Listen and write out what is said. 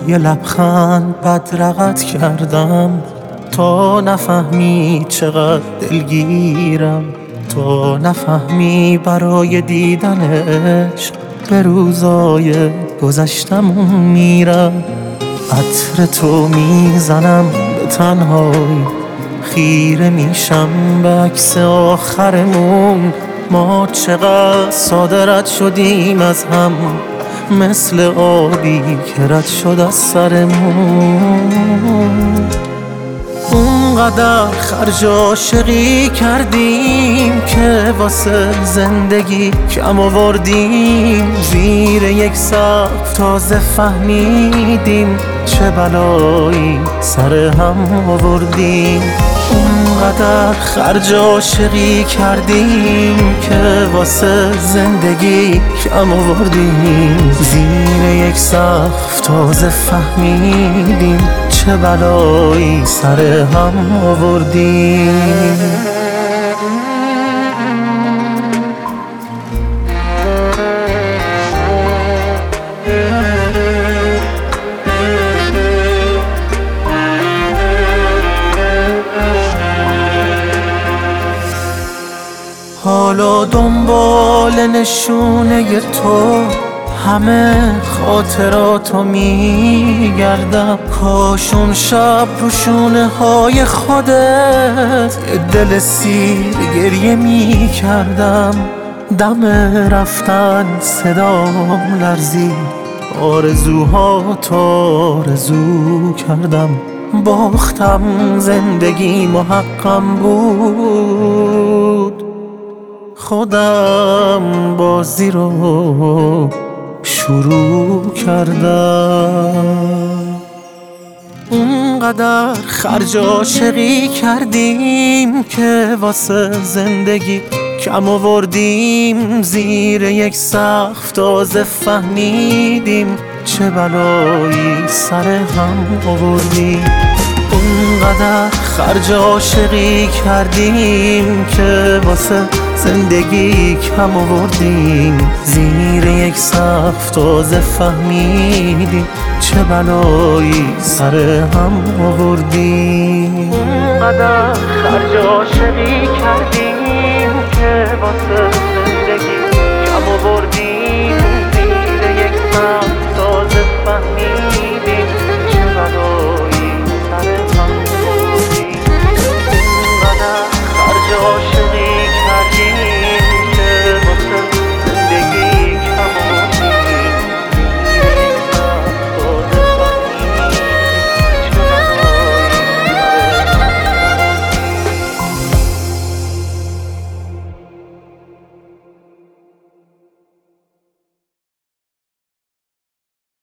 یه لبخند بدرقت کردم تا نفهمی چقدر دلگیرم، تا نفهمی برای دیدنش به روزای گذشتم میرم. عطر تو میزنم به تنهایی، خیره میشم به عکس آخرمون. ما چقدر ساده رد شدیم از هم، مثل آبی که رد شد از سرمون. اونقدر خرج عاشقی کردیم که واسه زندگی کم آوردیم. زیر یک سقف تازه فهمیدیم چه بلایی سر هم آوردیم. اونقدر خرج عاشقی کردیم که واسه زندگی کم آوردیم. زیر یک سقف تازه فهمیدیم چه بلایی سر هم آوردیم. حالا دنبال نشونه تو همه خاطراتو میگردم. کاش اون شب رو شونه های خودت یه دل سیر گریه میکردم. دم رفتن صدام لرزید، آرزوهات آرزو کردم. باختم زندگی محقم بود، خودم بازی رو شروع کردم. اونقدر خرج عاشقی کردیم که واسه زندگی کم آوردیم. زیر یک سقف تازه فهمیدیم چه بلایی سر هم آوردیم. اونقدر خرج عاشقی کردیم که واسه زندگی کم آوردیم. زیر یک سقف تازه فهمیدیم چه بلایی سر هم آوردیم. اونقدر خرج عاشقی کردیم که واسه